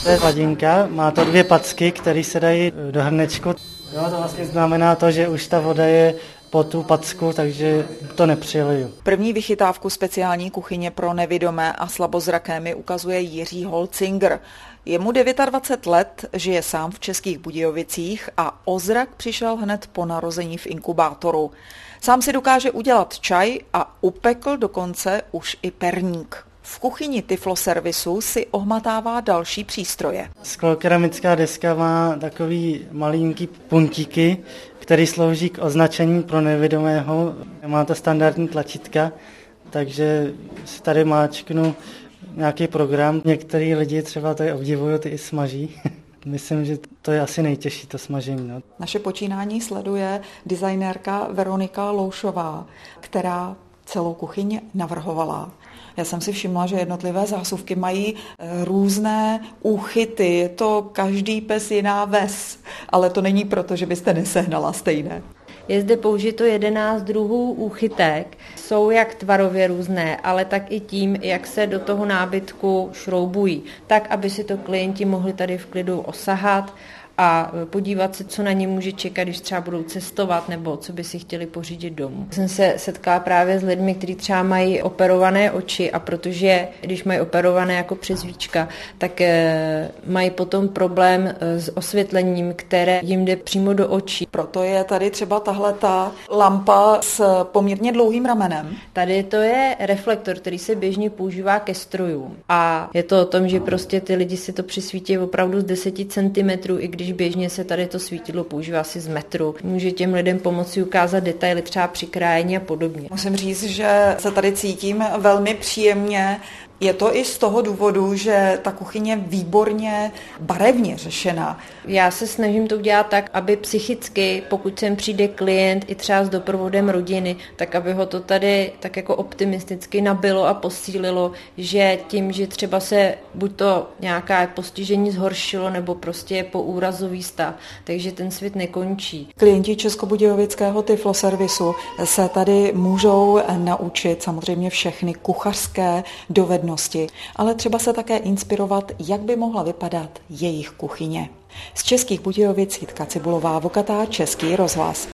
To je hladinka, má to 2 packy, které se dají do hrnečku. Jo, to vlastně znamená to, že už ta voda je po tu packu, takže to nepřiliju. První vychytávku speciální kuchyně pro nevidomé a slabozraké mi ukazuje Jiří Holcinger. Je mu 29 let, žije sám v Českých Budějovicích a o zrak přišel hned po narození v inkubátoru. Sám si dokáže udělat čaj a upekl dokonce už i perník. V kuchyni Tifloservisu si ohmatává další přístroje. Sklokeramická deska má takový malinký puntíky, který slouží k označení pro nevidomého. Má to standardní tlačítka, takže si tady máčknu nějaký program. Některý lidi třeba tady obdivují, ty i smaží. Myslím, že to je asi nejtěžší, to smažení. No. Naše počínání sleduje designérka Veronika Loušová, která celou kuchyň navrhovala. Já jsem si všimla, že jednotlivé zásuvky mají různé úchyty. Je to každý pes jiná ves, ale to není proto, že byste nesehnala stejné. Je zde použito 11 druhů úchytek. Jsou jak tvarově různé, ale tak i tím, jak se do toho nábytku šroubují. Tak, aby si to klienti mohli tady v klidu osahat a podívat se, co na ně může čekat, když třeba budou cestovat nebo co by si chtěli pořídit domů. Jsem se setkala právě s lidmi, kteří třeba mají operované oči a protože když mají operované jako přezvíčka, tak mají potom problém s osvětlením, které jim jde přímo do očí. Proto je tady třeba tahleta lampa s poměrně dlouhým ramenem. Tady to je reflektor, který se běžně používá ke strojům. A je to o tom, že prostě ty lidi si to přisvítí opravdu z 10 cm, i když běžně se tady to svítidlo používá asi z metru. Může těm lidem pomoci ukázat detaily třeba při krájení a podobně. Musím říct, že se tady cítím velmi příjemně. Je to i z toho důvodu, že ta kuchyně je výborně barevně řešená. Já se snažím to udělat tak, aby psychicky, pokud sem přijde klient i třeba s doprovodem rodiny, tak aby ho to tady tak jako optimisticky nabilo a posílilo, že tím, že třeba se buď to nějaká postižení zhoršilo, nebo prostě je poúrazový stav, takže ten svět nekončí. Klienti Českobudějovického Tifloservisu se tady můžou naučit samozřejmě všechny kuchařské dovednosti, ale třeba se také inspirovat, jak by mohla vypadat jejich kuchyně. Z Českých Budějovic Jitka Cibulová, Vokatá, Český rozhlas.